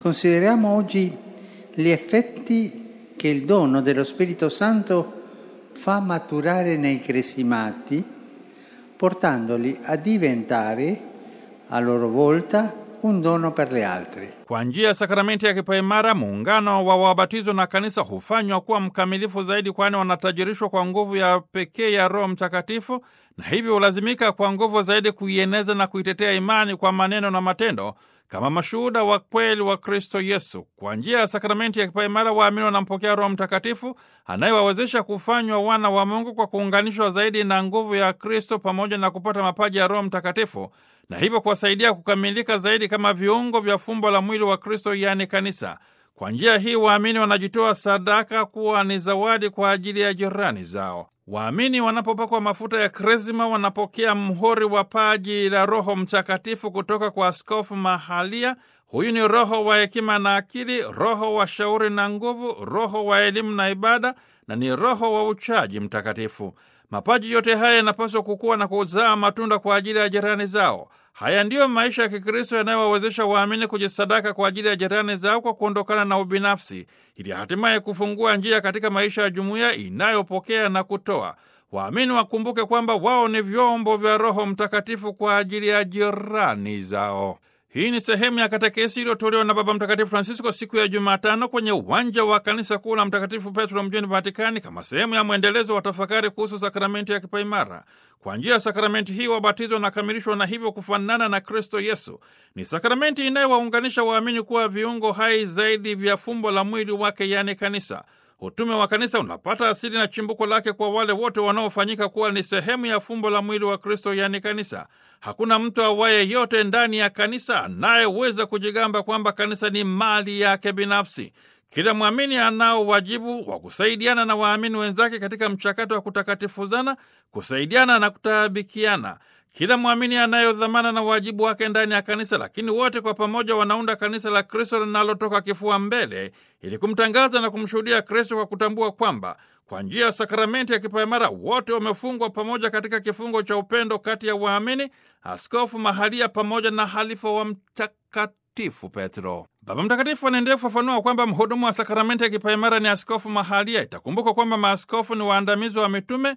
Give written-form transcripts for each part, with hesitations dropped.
Consideriamo oggi gli effetti che il dono dello Spirito Santo fa maturare nei cresimati, portandoli a diventare a loro volta un dono per gli altri. Kwa njia ya sakramenti ya kipaimara, muungano wa wabatizo na kanisa hufanywa kuwa mkamilifu zaidi, kwani wanatajirishwa kwa nguvu ya pekee ya Roho Mtakatifu, na hivyo hulazimika kwa nguvu zaidi kuieneza na kuitetea imani kwa maneno na matendo kama mashuhuda wa kweli wa Kristo Yesu. Kwa njia ya sakramenti ya kipaimara, waamini wanampokea Roho Mtakatifu anayewawezesha kufanywa wana wa Mungu kwa kuunganishwa zaidi na nguvu ya Kristo pamoja na kupata mapaji ya Roho Mtakatifu, na hivyo kuwasaidia kukamilika zaidi kama viungo vya fumbo la mwili wa Kristo, yaani kanisa. Kwa njia hii waamini wanajitoa sadaka kuwa ni zawadi kwa ajili ya jirani zao. Waamini wanapopakwa mafuta ya krisma wanapokea mhuri wa paji la Roho Mtakatifu kutoka kwa askofu mahalia. Huyu ni roho wa hekima na akili, roho wa shauri na nguvu, roho wa elimu na ibada, na ni roho wa uchaji mtakatifu. Mapaji yote haya yanapaswa kukua na kuzaa matunda kwa ajili ya jirani zao. Haya ndiyo maisha ya Kikristo yanayowawezesha waamini kujisadaka kwa ajili ya jirani zao kwa kuondokana na ubinafsi, ili hatimaye kufungua njia katika maisha ya jumuiya inayopokea na kutoa. Waamini wakumbuke kwamba wao ni vyombo vya Roho Mtakatifu kwa ajili ya jirani zao. Hii ni sehemu ya katekesi iliyotolewa na Baba Mtakatifu Francisco siku ya Jumatano kwenye uwanja wa kanisa kuu la Mtakatifu Petro mjini Vatikani, kama sehemu ya mwendelezo wa tafakari kuhusu sakramenti ya kipaimara. Kwa njia ya sakramenti hii wabatizwa na kamilishwa na hivyo kufanana na Kristo Yesu. Ni sakramenti inayowaunganisha waamini kuwa viungo hai zaidi vya fumbo la mwili wake, yaani kanisa. Utume wa kanisa unapata asili na chimbuko lake kwa wale wote wanaofanyika kuwa ni sehemu ya fumbo la mwili wa Kristo, yaani kanisa. Hakuna mtu awaye yote ndani ya kanisa anayeweza kujigamba kwamba kanisa ni mali yake binafsi. Kila mwamini anao wajibu wa kusaidiana na waamini wenzake katika mchakato wa kutakatifuzana, kusaidiana na kutaabikiana. Kila mwamini anayo dhamana na wajibu wake ndani ya kanisa, lakini wote kwa pamoja wanaunda kanisa la Kristo linalotoka kifua mbele ili kumtangaza na kumshuhudia Kristo, kwa kutambua kwamba kwa njia ya sakramenti ya kipaimara wote wamefungwa pamoja katika kifungo cha upendo kati ya waamini, askofu mahalia pamoja na halifa wa Mtakatifu Petro. Baba Mtakatifu anaendelea kufafanua kwamba mhudumu wa sakramenti ya kipaimara ni askofu mahalia. Itakumbuka kwamba maaskofu ni waandamizi wa mitume.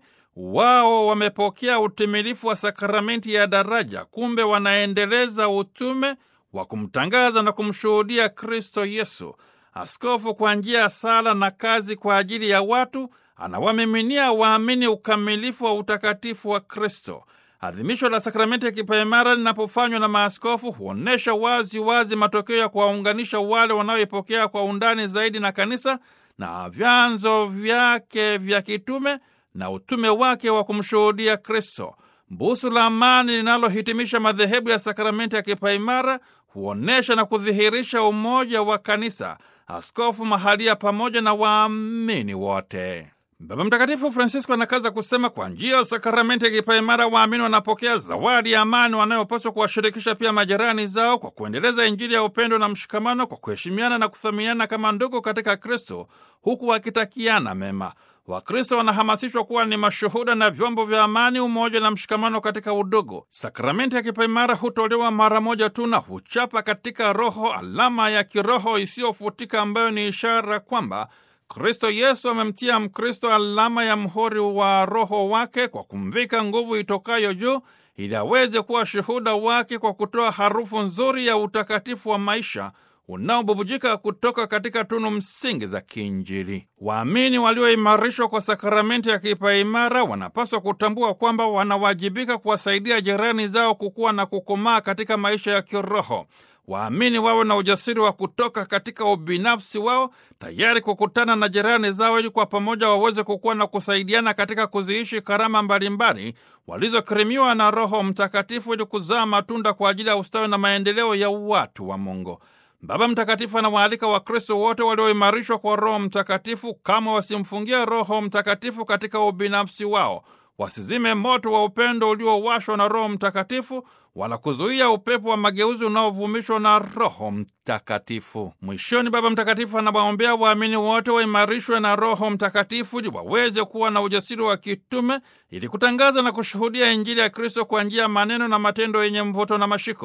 Wao wamepokea utimilifu wa sakramenti ya daraja, kumbe wanaendeleza utume wa kumtangaza na kumshuhudia Kristo Yesu. Askofu kwa njia ya sala na kazi kwa ajili ya watu anawamiminia waamini ukamilifu wa utakatifu wa Kristo. Adhimisho la sakramenti ya kipaimara linapofanywa na maaskofu huonesha wazi wazi matokeo ya kuwaunganisha wale wanaoipokea kwa undani zaidi na kanisa na vyanzo vyake vya kitume na utume wake wa kumshuhudia Kristo. Busu la amani linalohitimisha madhehebu ya sakramenti ya kipaimara huonesha na kudhihirisha umoja wa kanisa, askofu mahalia pamoja na waamini wote. Baba Mtakatifu Francisco anakaza kusema kwa njia ya sakramenti ya kipaimara waamini wanapokea zawadi ya amani wanayopaswa kuwashirikisha pia majirani zao, kwa kuendeleza Injili ya upendo na mshikamano, kwa kuheshimiana na kuthaminiana kama ndugu katika Kristo, huku wakitakiana mema. Wakristo wanahamasishwa kuwa ni mashuhuda na vyombo vya amani, umoja na mshikamano katika udugu. Sakramenti ya kipaimara hutolewa mara moja tu na huchapa katika roho alama ya kiroho isiyofutika, ambayo ni ishara kwamba Kristo Yesu amemtia Mkristo alama ya mhuri wa Roho wake kwa kumvika nguvu itokayo juu, ili aweze kuwa shuhuda wake kwa kutoa harufu nzuri ya utakatifu wa maisha unaobubujika kutoka katika tunu msingi za kiinjili. Waamini walioimarishwa kwa sakramenti ya kipaimara wanapaswa kutambua kwamba wanawajibika kuwasaidia jirani zao kukua na kukomaa katika maisha ya kiroho. Waamini wawe na ujasiri wa kutoka katika ubinafsi wao, tayari kukutana na jirani zao ili kwa pamoja waweze kukua na kusaidiana katika kuziishi karama mbalimbali walizokirimiwa na Roho Mtakatifu, ili kuzaa matunda kwa ajili ya ustawi na maendeleo ya watu wa Mungu. Baba Mtakatifu anawaalika Wakristo wote walioimarishwa kwa Roho Mtakatifu kama wasimfungia Roho Mtakatifu katika ubinafsi wao, wasizime moto wa upendo uliowashwa na Roho Mtakatifu, wala kuzuia upepo wa mageuzi unaovumishwa na Roho Mtakatifu. Mwishoni, Baba Mtakatifu anawaombea waamini wote waimarishwe na Roho Mtakatifu ili waweze kuwa na ujasiri wa kitume, ili kutangaza na kushuhudia Injili ya Kristo kwa njia ya maneno na matendo yenye mvuto na mashiko.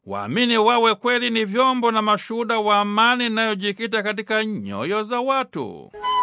Waamini wawe kweli ni vyombo na mashuhuda wa amani inayojikita katika nyoyo za watu.